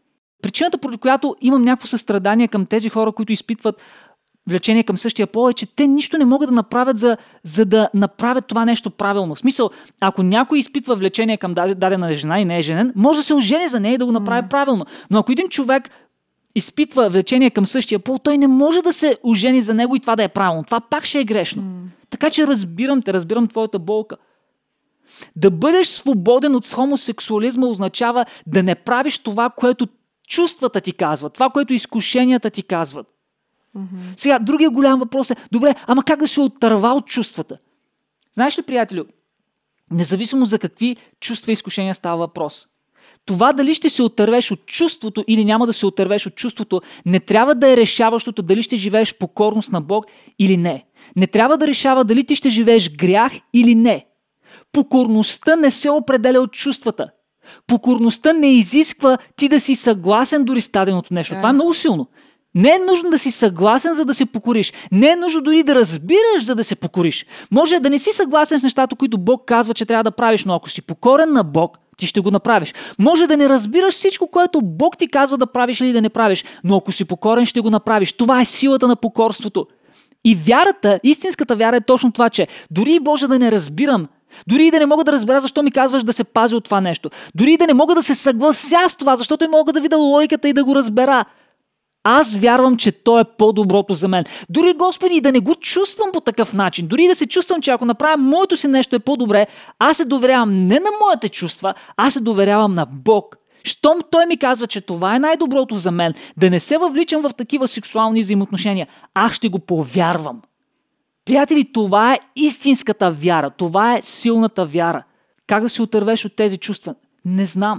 Причината, поради която имам някакво състрадание към тези хора, които изпитват влечение към същия пол, е, че те нищо не могат да направят, за, за да направят това нещо правилно. В смисъл, ако някой изпитва влечение към дадена жена и не е женен, може да се ожени за нея и да го направи mm. правилно. Но ако един човек изпитва влечение към същия пол, той не може да се ожени за него и това да е правилно. Това пак ще е грешно. Mm. Така че разбирам те, разбирам твоята болка. Да бъдеш свободен от хомосексуализма означава да не правиш това, което чувствата ти казват, това, което изкушенията ти казват. Mm-hmm. Сега, другия голям въпрос е, добре, ама как да се отърва от чувствата? Знаеш ли, приятелю, независимо за какви чувства и изкушения става въпрос, това дали ще се отървеш от чувството или няма да се отървеш от чувството, не трябва да е решаващото дали ще живееш в покорност на Бог или не. Не трябва да решава дали ти ще живееш грях или не. Покорността не се определя от чувствата. Покорността не изисква ти да си съгласен дори с даденото нещо. Yeah. Това е много силно. Не е нужно да си съгласен, за да се покориш. Не е нужно дори да разбираш, за да се покориш. Може да не си съгласен с нещата, които Бог казва, че трябва да правиш, но ако си покорен на Бог, ти ще го направиш. Може да не разбираш всичко, което Бог ти казва да правиш или да не правиш, но ако си покорен, ще го направиш. Това е силата на покорството. И вярата, истинската вяра е точно това, че дори и Боже да не разбирам, дори и да не мога да разбера защо ми казваш да се пази от това нещо, дори и да не мога да се съглася с това, защото и мога да видя логиката и да го разбера, аз вярвам, че то е по-доброто за мен. Дори, Господи, да не го чувствам по такъв начин, дори да се чувствам, че ако направя моето си нещо е по-добре, аз се доверявам не на моите чувства, аз се доверявам на Бог. Щом Той ми казва, че това е най-доброто за мен, да не се въвличам в такива сексуални взаимоотношения, аз ще го повярвам. Приятели, това е истинската вяра, това е силната вяра. Как да се отървеш от тези чувства? Не знам.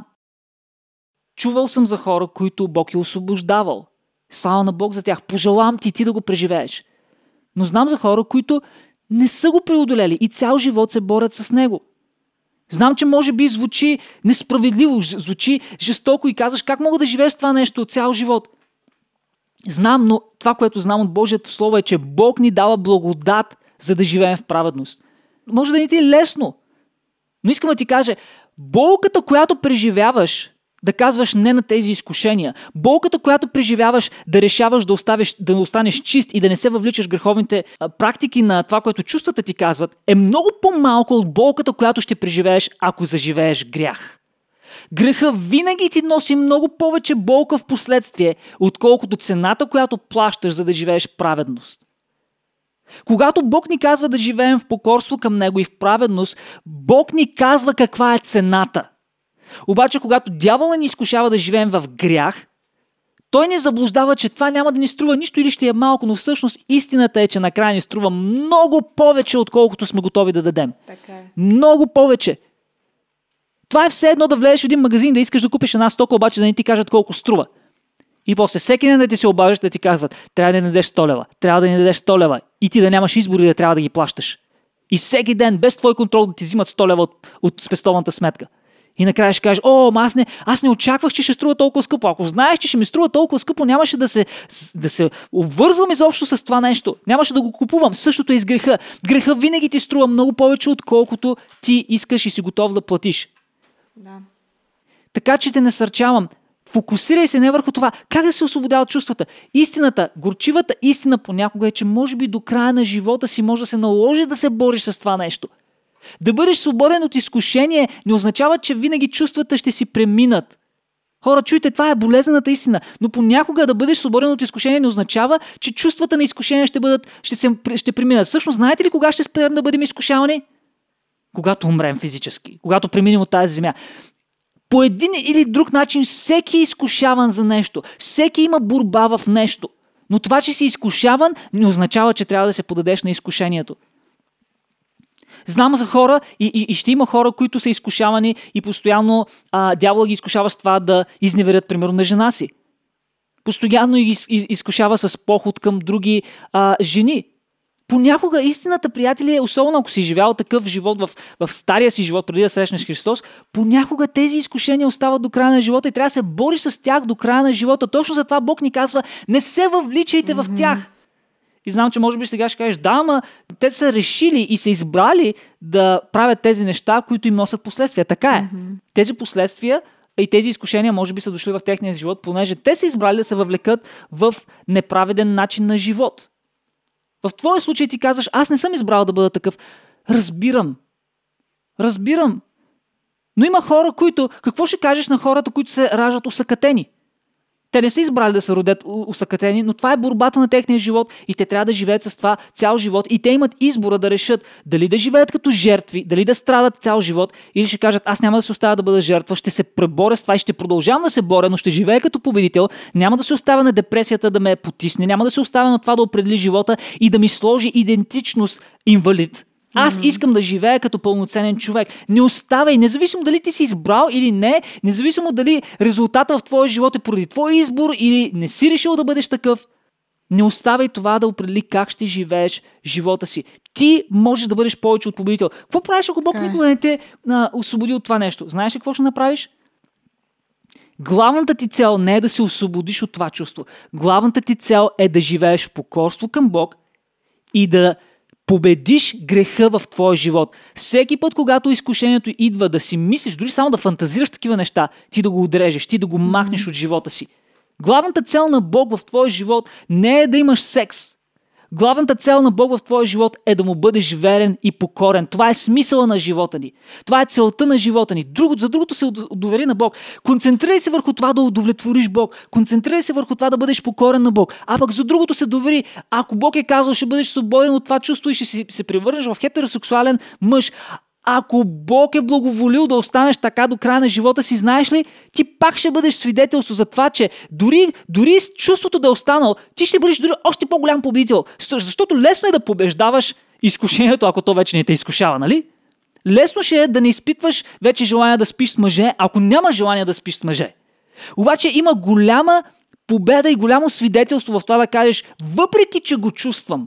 Чувал съм за хора, които Бог е освобождавал. Слава на Бог за тях. Пожелавам ти ти да го преживееш. Но знам за хора, които не са го преодолели и цял живот се борят с него. Знам, че може би звучи несправедливо, звучи жестоко и казваш как мога да живея с това нещо цял живот. Знам, но това, което знам от Божието Слово е, че Бог ни дава благодат, за да живеем в праведност. Може да не ти е лесно, но искам да ти кажа, болката, която преживяваш, да казваш не на тези изкушения, болката, която преживяваш да решаваш да, оставиш, да останеш чист и да не се въвличаш в греховните а, практики на това, което чувствата ти казват, е много по-малко от болката, която ще преживееш, ако заживееш грях. Греха винаги ти носи много повече болка в последствие, отколкото цената, която плащаш, за да живееш праведност. Когато Бог ни казва да живеем в покорство към Него и в праведност, Бог ни казва каква е цената. Обаче, когато дявола ни изкушава да живеем в грях, той ни заблуждава, че това няма да ни струва нищо или ще е малко, но всъщност истината е, че накрая ни струва много повече, отколкото сме готови да дадем. Така е. Много повече. Това е все едно да влезеш в един магазин, да искаш да купиш една стока, обаче да не ти кажат колко струва. И после всеки ден да ти се обаждаш, да ти казват, трябва да ни дадеш сто лева, трябва да ни дадеш сто лева и ти да нямаш избор и да трябва да ги плащаш. И всеки ден, без твой контрол, да ти взимат сто лева от, от спестовната сметка. И накрая ще кажеш, о, ма аз не, аз не очаквах, че ще струва толкова скъпо. Ако знаеш, че ще ми струва толкова скъпо, нямаше да се, да се обвързвам изобщо с това нещо. Нямаше да го купувам. Същото е и с греха. Греха винаги ти струва много повече, отколкото ти искаш и си готов да платиш. Да. Така че те насърчавам. Фокусирай се не върху това. Как да се освободяват чувствата? Истината, горчивата истина понякога е, че може би до края на живота си може да се наложи да се бориш с това нещо. Да бъдеш свободен от изкушение не означава, че винаги чувствата ще си преминат. Хора, чуйте, това е болезнената истина. Но понякога да бъдеш свободен от изкушение не означава, че чувствата на изкушение ще, бъдат, ще, се, ще преминат. Всъщност, знаете ли кога ще спрем да бъдем изкушавани? Когато умрем физически. Когато преминем от тази земя. По един или друг начин всеки е изкушаван за нещо. Всеки има борба в нещо. Но това, че си изкушаван, не означава, че трябва да се подадеш на изкушението. Знам за хора и, и, и ще има хора, които са изкушавани и постоянно а, дявола ги изкушава с това да изневерят, примерно, на жена си. Постоянно ги из, из, изкушава с поход към други а, жени. Понякога истината, приятели, особено ако си живял такъв живот в, в стария си живот, преди да срещнеш Христос, понякога тези изкушения остават до края на живота и трябва да се бориш с тях до края на живота. Точно затова Бог ни казва, не се въвличайте mm-hmm. в тях. И знам, че може би сега ще кажеш, да, ама те са решили и са избрали да правят тези неща, които им носят последствия. Така е. Mm-hmm. Тези последствия и тези изкушения може би са дошли в техния живот, понеже те са избрали да се въвлекат в неправеден начин на живот. В твоя случай ти казваш, аз не съм избрал да бъда такъв. Разбирам. Разбирам. Но има хора, които... Какво ще кажеш на хората, които се раждат усъкатени? Те не са избрали да се родят усъкатени, но това е борбата на техния живот и те трябва да живеят с това цял живот и те имат избора да решат дали да живеят като жертви, дали да страдат цял живот или ще кажат, аз няма да се оставя да бъда жертва, ще се преборя с това и ще продължавам да се боря, но ще живея като победител, няма да се оставя на депресията да ме потисне, няма да се оставя на това да определи живота и да ми сложи идентичност инвалид. Аз искам да живея като пълноценен човек. Не оставай, независимо дали ти си избрал или не, независимо дали резултата в твоя живот е поради твой избор или не си решил да бъдеш такъв, не оставай това да определи как ще живееш живота си. Ти можеш да бъдеш повече от победител. Какво правиш, ако Бог никога не те а, освободи от това нещо? Знаеш ли какво ще направиш? Главната ти цел не е да се освободиш от това чувство. Главната ти цел е да живееш в покорство към Бог и да победиш греха в твоя живот. Всеки път, когато изкушението идва да си мислиш, дори само да фантазираш такива неща, ти да го отрежеш, ти да го махнеш mm-hmm. от живота си. Главната цел на Бог в твоя живот не е да имаш секс. Главната цел на Бог в твоя живот е да му бъдеш верен и покорен. Това е смисъла на живота ни. Това е целта на живота ни. Друго, за другото се довери на Бог. Концентрирай се върху това да удовлетвориш Бог. Концентрирай се върху това да бъдеш покорен на Бог. А пък за другото се довери. Ако Бог е казал, ще бъдеш свободен от това чувство и ще си, се превърнеш в хетеросексуален мъж. Ако Бог е благоволил да останеш така до края на живота си, знаеш ли, ти пак ще бъдеш свидетелство за това, че дори, дори с чувството да е останал, ти ще бъдеш дори още по-голям победител. Защото лесно е да побеждаваш изкушението, ако то вече не те изкушава, нали? Лесно ще е да не изпитваш вече желание да спиш с мъже, ако няма желание да спиш с мъже. Обаче има голяма победа и голямо свидетелство в това да кажеш, въпреки че го чувствам,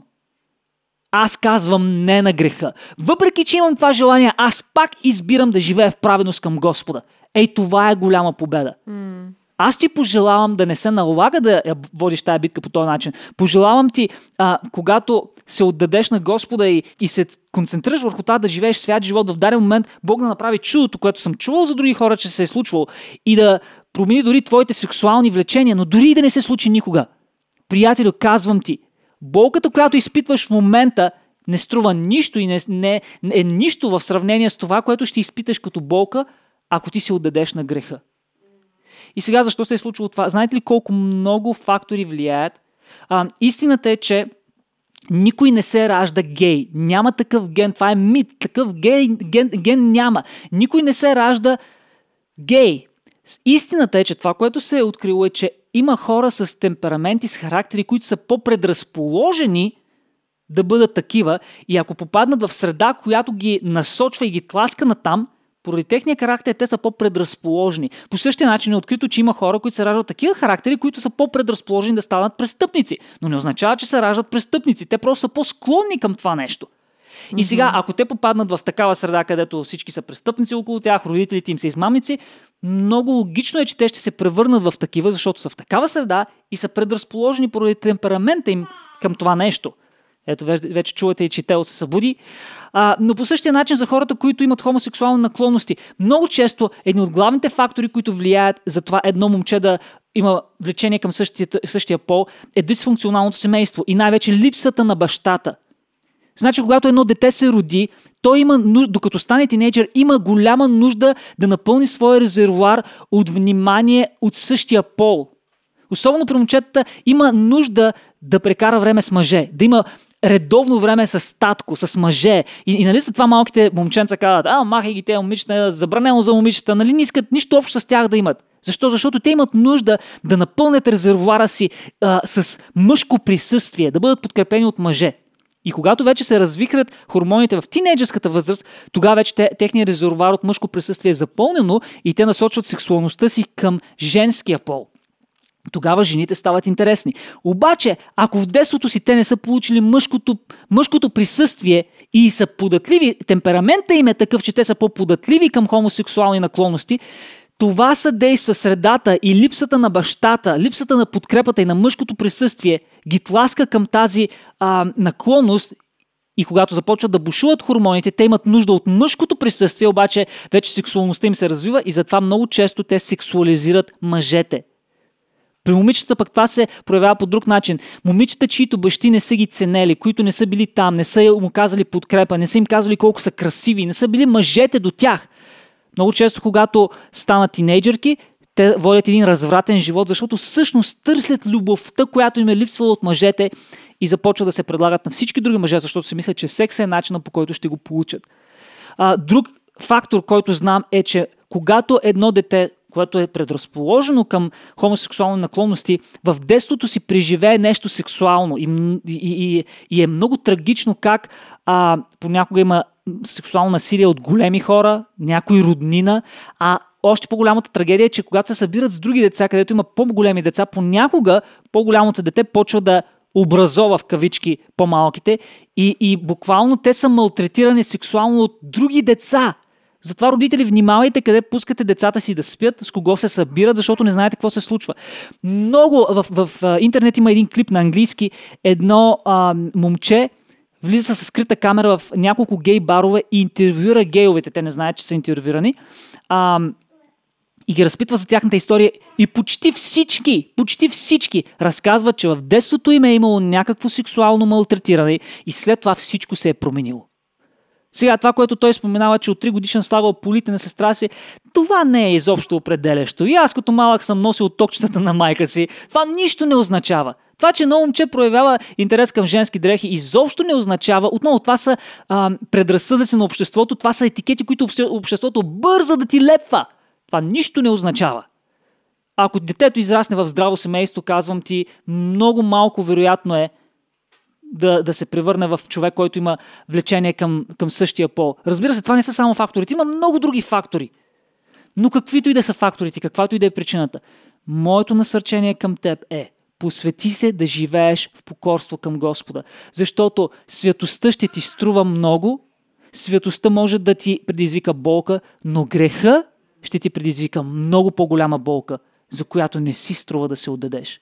аз казвам не на греха. Въпреки че имам това желание, аз пак избирам да живея в праведност към Господа. Ей, това е голяма победа. Mm. Аз ти пожелавам да не се налага да водиш тая битка по този начин. Пожелавам ти, а, когато се отдадеш на Господа и, и се концентрираш върху това да живееш свят живот, в даден момент Бог да направи чудото, което съм чувал за други хора, че се е случвало, и да промени дори твоите сексуални влечения, но дори и да не се случи никога. Приятелю, казвам ти, болката, която изпитваш в момента, не струва нищо и не, не, не е нищо в сравнение с това, което ще изпиташ като болка, ако ти се отдадеш на греха. И сега защо се е случило това? Знаете ли колко много фактори влияят? А, истината е, че никой не се ражда гей. Няма такъв ген. Това е мит. Такъв гей, ген, ген няма. Никой не се ражда гей. Истината е, че това, което се е открило, е, че има хора с темпераменти, с характери, които са по-предразположени да бъдат такива и ако попаднат в среда, която ги насочва и ги тласка натам, поради техния характер те са по-предразположени. По същия начин е открито, че има хора, които се раждат такива характери, които са по-предразположени да станат престъпници. Но не означава, че се раждат престъпници. Те просто са по-склонни към това нещо. И сега, ако те попаднат в такава среда, където всички са престъпници около тях, родителите им са измамници, много логично е, че те ще се превърнат в такива, защото са в такава среда и са предразположени поради темперамента им към това нещо. Ето, вече чувате и че тело се събуди. А, но по същия начин за хората, които имат хомосексуални наклонности, много често един от главните фактори, които влияят за това едно момче да има влечение към същия, същия пол, е дисфункционалното семейство и най-вече липсата на бащата. Значи, когато едно дете се роди, той има нужда, докато стане тинейджър, има голяма нужда да напълни своя резервуар от внимание от същия пол. Особено при момчетата има нужда да прекара време с мъже, да има редовно време с татко, с мъже. И, и нали са това малките момченца казват, а, махай ги те момичета, забранено за момичета, нали не искат нищо общо с тях да имат. Защо? Защото те имат нужда да напълнят резервуара си а, с мъжко присъствие, да бъдат подкрепени от мъже. И когато вече се развихрят хормоните в тинейджърската възраст, тогава вече те, техният резервуар от мъжко присъствие е запълнено и те насочват сексуалността си към женския пол. Тогава жените стават интересни. Обаче, ако в детството си те не са получили мъжкото, мъжкото присъствие и са податливи, темперамента им е такъв, че те са по-податливи към хомосексуални наклонности, това съдейства средата и липсата на бащата, липсата на подкрепата и на мъжкото присъствие ги тласка към тази а, наклонност И когато започват да бушуват хормоните, те имат нужда от мъжкото присъствие, обаче вече сексуалността им се развива и затова много често те сексуализират мъжете. При момичета пък това се проявява по друг начин. Момичета, чието бащи не са ги ценели, които не са били там, не са му казали подкрепа, не са им казвали колко са красиви, не са били мъжете до тях. Много често, когато станат тинейджърки, те водят един развратен живот, защото всъщност търсят любовта, която им е липсвала от мъжете и започват да се предлагат на всички други мъже, защото си мислят, че секс е начинът, по който ще го получат. А, друг фактор, който знам е, че когато едно дете, което е предразположено към хомосексуални наклонности, в детството си преживее нещо сексуално и, и, и, и е много трагично как а, понякога има сексуално насилие от големи хора, някои роднина, а още по-голямата трагедия е, че когато се събират с други деца, където има по-големи деца, понякога по-голямото дете почва да образова в кавички по-малките и, и буквално те са малтретирани сексуално от други деца. Затова, родители, внимавайте къде пускате децата си да спят, с кого се събират, защото не знаете какво се случва. Много в, в, в интернет има един клип на английски, едно а, момче влиза с скрита камера в няколко гей барове и интервюира гейовете. Те не знаят, че са интервюирани. А, и ги разпитва за тяхната история и почти всички, почти всички разказват, че в детството им е имало някакво сексуално малтретиране и след това всичко се е променило. Сега това, което той споменава, че от три годишен слагал полите на сестра си, това не е изобщо определящо. И аз като малък съм носил токчетата на майка си. Това нищо не означава. Това, че едно момче проявява интерес към женски дрехи, изобщо не означава. Отново, това са а, предразсъдъци на обществото, това са етикети, които обществото бърза да ти лепва. Това нищо не означава. Ако детето израсне в здраво семейство, казвам ти, много малко вероятно е да, да се превърне в човек, който има влечение към, към същия пол. Разбира се, това не са само факторите. Има много други фактори. Но каквито и да са факторите, каквато и да е причината, моето насърчение към теб е: посвети се да живееш в покорство към Господа. Защото светостта ще ти струва много, светостта може да ти предизвика болка, но греха ще ти предизвика много по-голяма болка, за която не си струва да се отдадеш.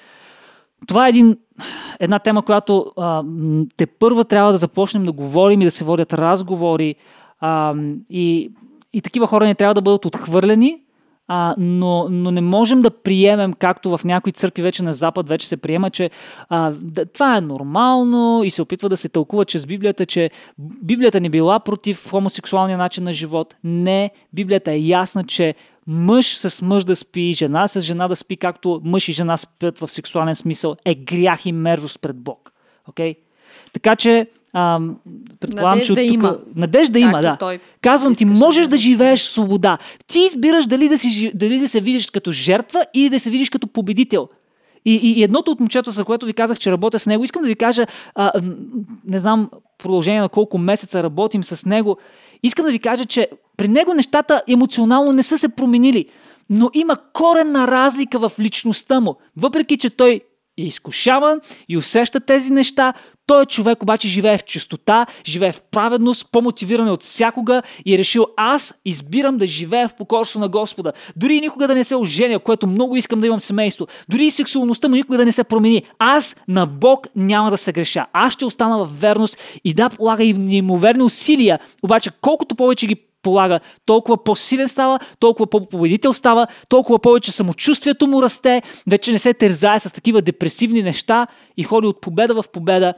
Това е един, една тема, която а, те първа трябва да започнем да говорим и да се водят разговори а, и, и такива хора не трябва да бъдат отхвърлени, а, но, но не можем да приемем, както в някои църкви вече на Запад вече се приема, че а, да, това е нормално и се опитва да се тълкува чрез Библията, че Библията не била против хомосексуалния начин на живот. Не, Библията е ясна, че мъж с мъж да спи, жена с жена да спи, както мъж и жена спят в сексуален смисъл, е грях и мерзост пред Бог. Okay? Така че ам, предполагам, надежда че от тук... има. Надежда има, да. Той Казвам ти, можеш да, да живееш в свобода. Ти избираш дали да, си, дали да се видиш като жертва или да се видиш като победител. И, и, и едното от момчето, за което ви казах, че работя с него, искам да ви кажа, а, не знам в продължение на колко месеца работим с него, искам да ви кажа, че при него нещата емоционално не са се променили, но има коренна разлика в личността му. Въпреки че той е изкушаван и усеща тези неща, той е човек, обаче живее в чистота, живее в праведност, по-мотивиран от всякога и е решил: аз избирам да живея в покорство на Господа. Дори никога да не се оженя, което много искам да имам семейство. Дори и сексуалността му никога да не се промени. Аз на Бог няма да се греша. Аз ще остана в верност и да полага и неимоверни усилия. Обаче колкото повече ги полага, толкова по-силен става, толкова по-победител става, толкова повече самочувствието му расте, вече не се тързае с такива депресивни неща и ходи от победа в победа.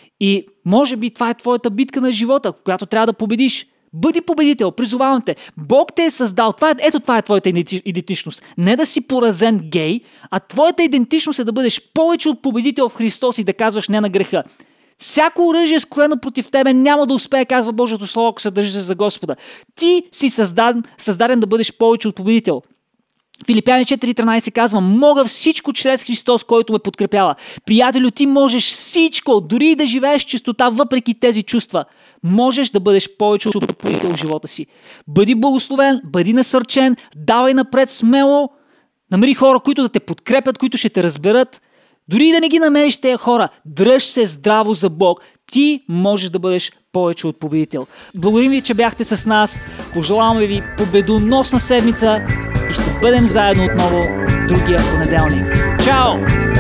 И може би това е твоята битка на живота, в която трябва да победиш. Бъди победител, призовавам те. Бог те е създал. Това е, ето това е твоята идентичност. Не да си поразен гей, а твоята идентичност е да бъдеш повече от победител в Христос и да казваш не на греха. Всяко оръжие, скроено против тебе, няма да успее, казва Божието Слово, ако се държиш за Господа. Ти си създаден, създаден да бъдеш повече от победител. Филипяни четири тринайсет казва: мога всичко чрез Христос, който ме подкрепява. Приятелю, ти можеш всичко, дори и да живееш в чистота, въпреки тези чувства. Можеш да бъдеш повече от победител в живота си. Бъди благословен, бъди насърчен, давай напред смело, намери хора, които да те подкрепят, които ще те разберат. Дори и да не ги намериш тези хора, дръж се здраво за Бог. Ти можеш да бъдеш повече от победител. Благодарим ви, че бяхте с нас. Пожелаваме ви победоносна седмица и ще бъдем заедно отново другия понеделник. Чао!